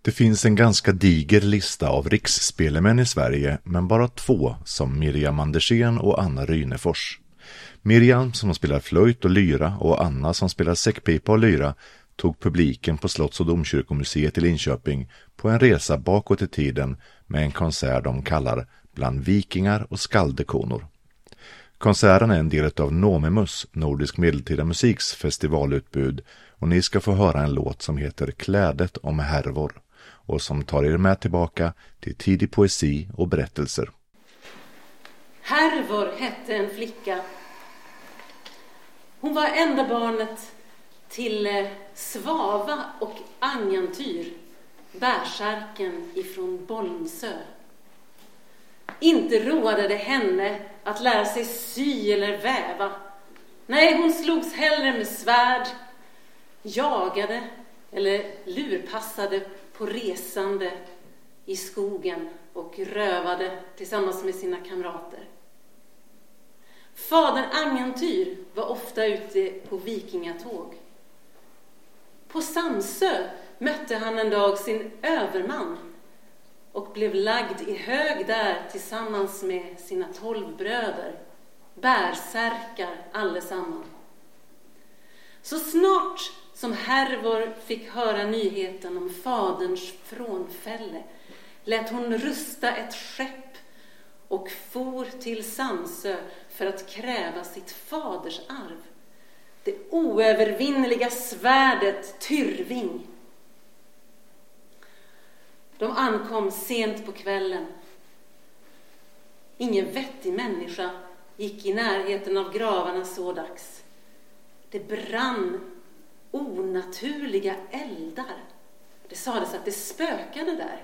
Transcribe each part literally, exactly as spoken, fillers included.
Det finns en ganska diger lista av riksspelmän i Sverige, men bara två, som Miriam Andersén och Anna Rynefors. Miriam som spelar flöjt och lyra och Anna som spelar säckpipa och lyra tog publiken på Slotts- och Domkyrkomuseet i Linköping på en resa bakåt i tiden med en konsert de kallar Bland vikingar och skaldekonor. Konserten är en del av Nomemus, Nordisk medeltida musiks festivalutbud, och ni ska få höra en låt som heter Klädet om Hervor och som tar er med tillbaka till tidig poesi och berättelser. Hervor hette en flicka. Hon var enda barnet till Svava och Anjantyr, bärsärken ifrån Bolmsö. Inte roade det henne att lära sig sy eller väva. Nej, hon slogs hellre med svärd, jagade eller lurpassade på resande i skogen och rövade tillsammans med sina kamrater. Fadern Anjantyr var ofta ute på vikingatåg. På Samsö mötte han en dag sin överman och blev lagd i hög där tillsammans med sina tolv bröder, bärsärkar allesamman. Så snart som Hervor fick höra nyheten om faderns frånfälle lät hon rusta ett skepp och for till Samsö för att kräva sitt faders arv, det oövervinneliga svärdet Tyrving. De ankom sent på kvällen. Ingen vettig människa gick i närheten av gravarna så dags. Det brann onaturliga eldar. Det sades att det spökade där.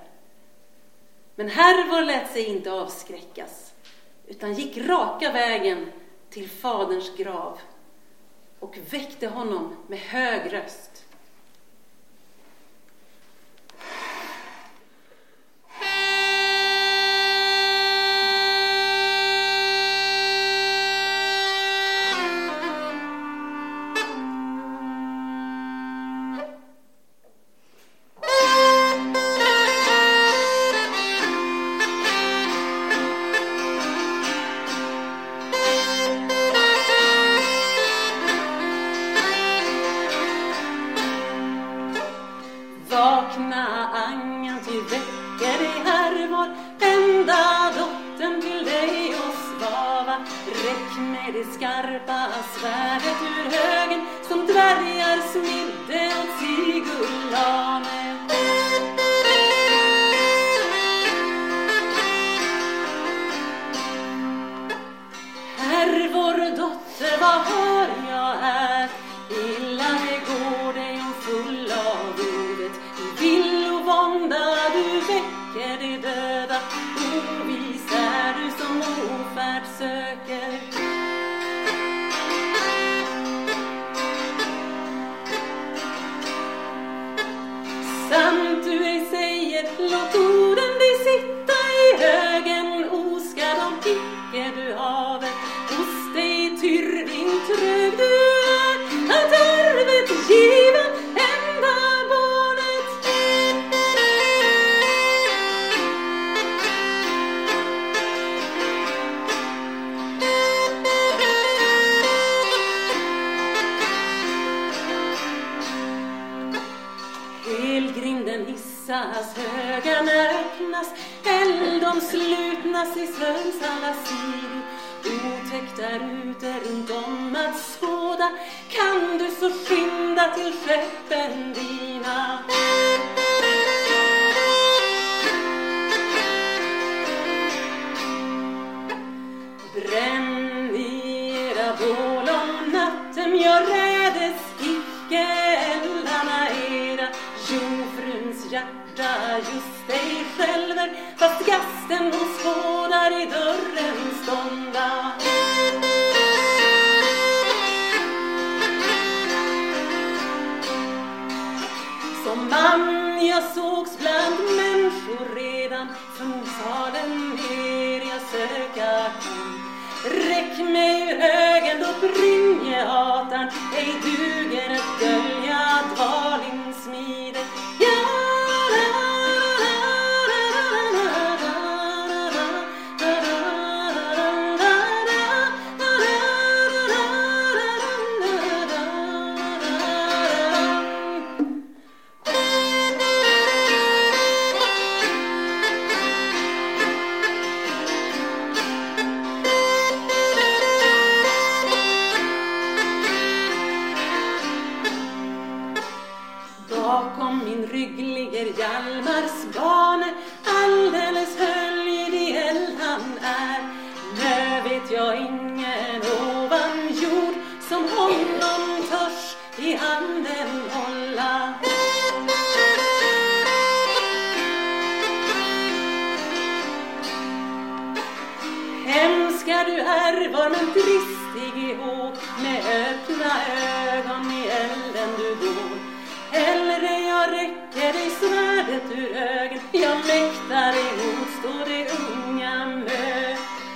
Men Hervor lät sig inte avskräckas, utan gick raka vägen till faderns grav och väckte honom med hög röst. Ej duger att dölja dvalins smide. Ja, stiger Hjalmars bane, alldeles höljd i eld han är. Nu vet jag ingen ovan jord som honom törs i handen hålla. Hemska du är, var men dristig i håg, med öppna ögon i elden du går. Hellre jag räcker dig svärdet ur ögon, jag mäktar emot stå det unga mö.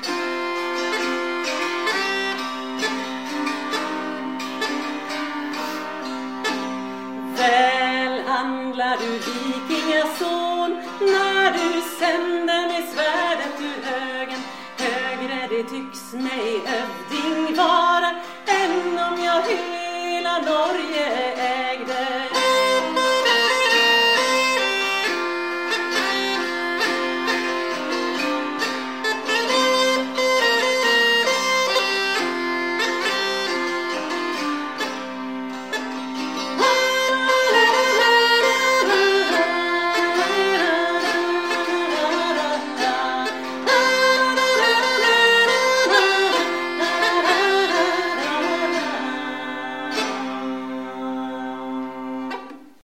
Väl handlar du vikingason, när du sänder med svärdet ur högen. Högre det tycks mig hövding vara, än om jag hela Norge